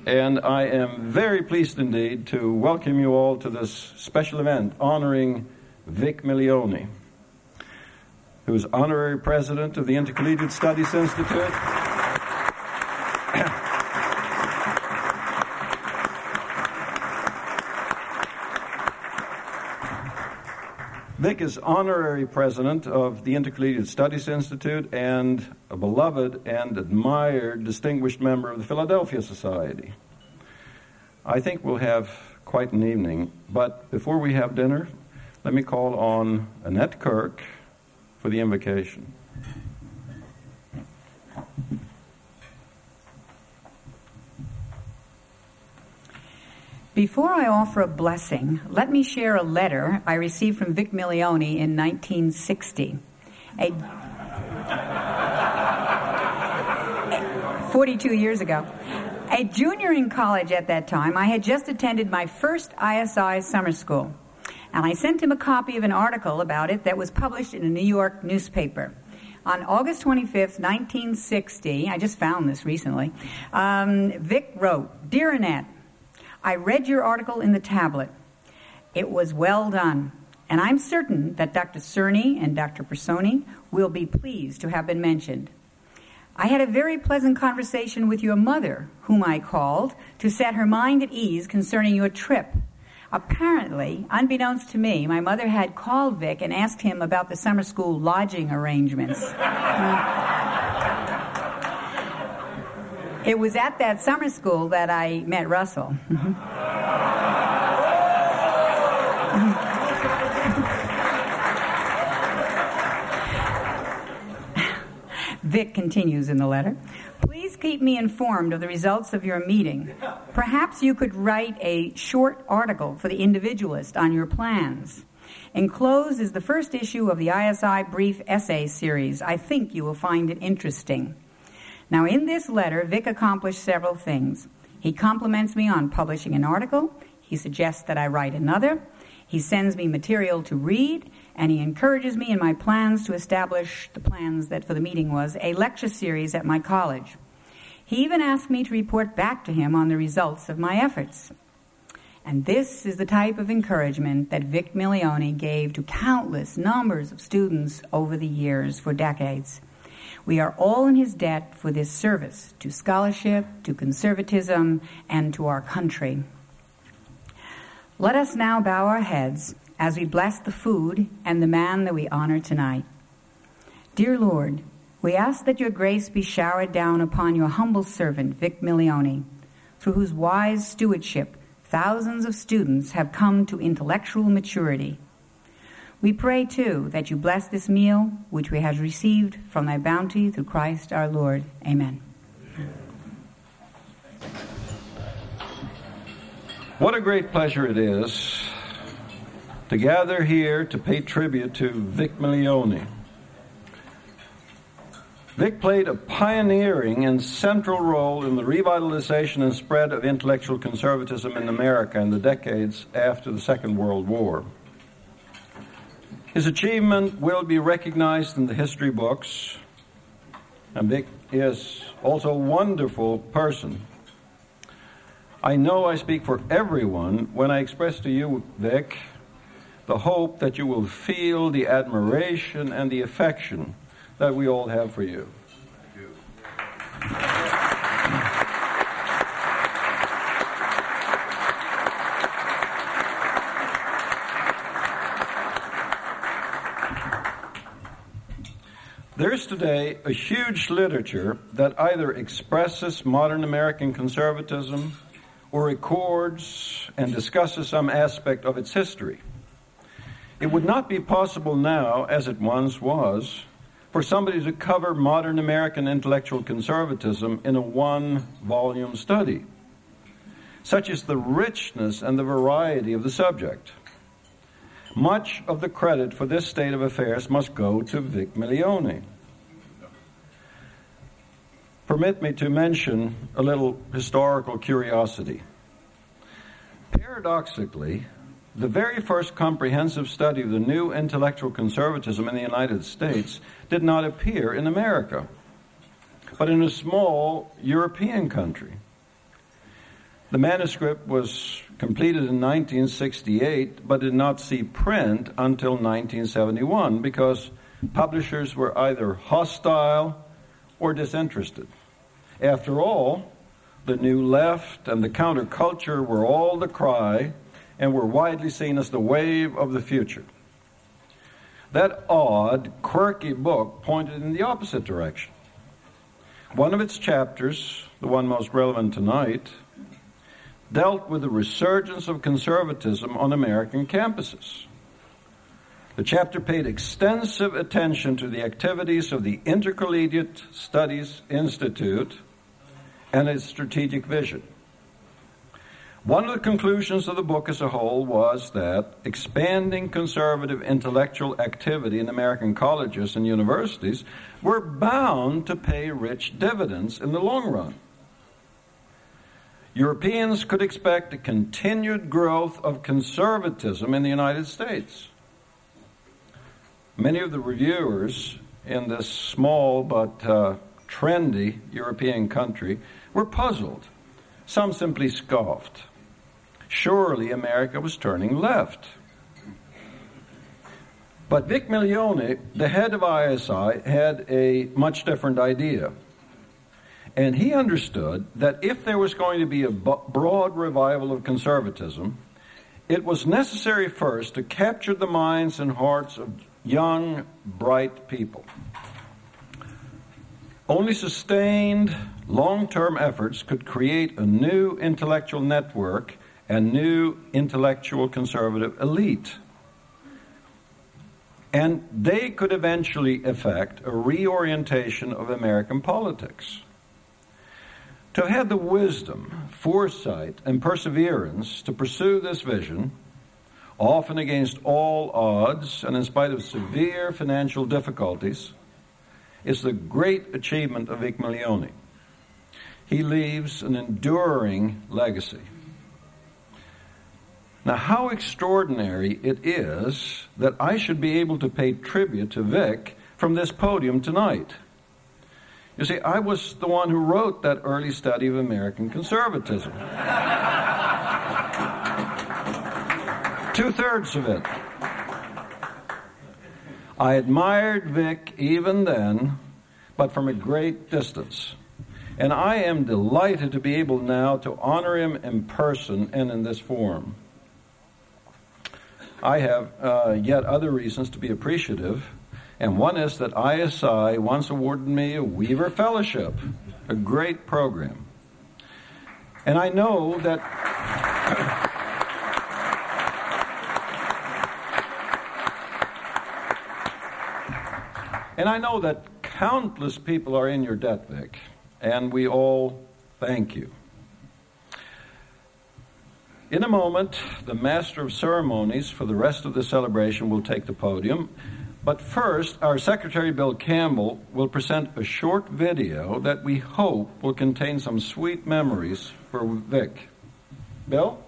and I am very pleased indeed to welcome you all to this special event honoring Vic Milioni, who is honorary president of the Intercollegiate Studies Institute. Vic is honorary president of the Intercollegiate Studies Institute and a beloved and admired distinguished member of the Philadelphia Society. I think we'll have quite an evening, but before we have dinner, let me call on Annette Kirk for the invocation. Before I offer a blessing, let me share a letter I received from Vic Milioni in 1960. 42 years ago. A junior in college at that time, I had just attended my first ISI summer school, and I sent him a copy of an article about it that was published in a New York newspaper. On August 25th, 1960, I just found this recently, Vic wrote, "Dear Annette, I read your article in the tablet. It was well done, and I'm certain that Dr. Cerny and Dr. Personi will be pleased to have been mentioned. I had a very pleasant conversation with your mother, whom I called, to set her mind at ease concerning your trip. Apparently, unbeknownst to me, my mother had called Vic and asked him about the summer school lodging arrangements. It was at that summer school that I met Russell. Vic continues in the letter. Please keep me informed of the results of your meeting. Perhaps you could write a short article for the Individualist on your plans. Enclosed is the first issue of the ISI Brief Essay Series. I think you will find it interesting." Now, in this letter, Vic accomplished several things. He compliments me on publishing an article. He suggests that I write another. He sends me material to read, and he encourages me in my plans to establish the plans that for the meeting was a lecture series at my college. He even asked me to report back to him on the results of my efforts. And this is the type of encouragement that Vic Milioni gave to countless numbers of students over the years for decades. We are all in his debt for this service to scholarship, to conservatism, and to our country. Let us now bow our heads as we bless the food and the man that we honor tonight. Dear Lord, we ask that your grace be showered down upon your humble servant, Vic Milioni, through whose wise stewardship thousands of students have come to intellectual maturity. We pray, too, that you bless this meal, which we have received from thy bounty through Christ our Lord. Amen. What a great pleasure it is to gather here to pay tribute to Vic Milioni. Vic played a pioneering and central role in the revitalization and spread of intellectual conservatism in America in the decades after the Second World War. His achievement will be recognized in the history books, and Vic is also a wonderful person. I know I speak for everyone when I express to you, Vic, the hope that you will feel the admiration and the affection that we all have for you. There is today a huge literature that either expresses modern American conservatism or records and discusses some aspect of its history. It would not be possible now, as it once was, for somebody to cover modern American intellectual conservatism in a one-volume study. Such is the richness and the variety of the subject. Much of the credit for this state of affairs must go to Vic Milioni. Permit me to mention a little historical curiosity. Paradoxically, the very first comprehensive study of the new intellectual conservatism in the United States did not appear in America, but in a small European country. The manuscript was completed in 1968, but did not see print until 1971 because publishers were either hostile or disinterested. After all, the New Left and the counterculture were all the cry and were widely seen as the wave of the future. That odd, quirky book pointed in the opposite direction. One of its chapters, the one most relevant tonight, dealt with the resurgence of conservatism on American campuses. The chapter paid extensive attention to the activities of the Intercollegiate Studies Institute and its strategic vision. One of the conclusions of the book as a whole was that expanding conservative intellectual activity in American colleges and universities were bound to pay rich dividends in the long run. Europeans could expect a continued growth of conservatism in the United States. Many of the reviewers in this small but trendy European country were puzzled. Some simply scoffed. Surely America was turning left. But Vic Miglione, the head of ISI, had a much different idea. And he understood that if there was going to be a broad revival of conservatism, it was necessary first to capture the minds and hearts of young, bright people. Only sustained, long-term efforts could create a new intellectual network and new intellectual conservative elite. And they could eventually effect a reorientation of American politics. To have had the wisdom, foresight, and perseverance to pursue this vision, often against all odds and in spite of severe financial difficulties, is the great achievement of Vic Miglione. He leaves an enduring legacy. Now, how extraordinary it is that I should be able to pay tribute to Vic from this podium tonight. You see, I was the one who wrote that early study of American conservatism. 2/3 of it. I admired Vic even then, but from a great distance. And I am delighted to be able now to honor him in person and in this forum. I have yet other reasons to be appreciative, and one is that ISI once awarded me a Weaver Fellowship, a great program. And I know that countless people are in your debt, Vic, and we all thank you. In a moment, the Master of Ceremonies for the rest of the celebration will take the podium. But first, our Secretary Bill Campbell will present a short video that we hope will contain some sweet memories for Vic. Bill?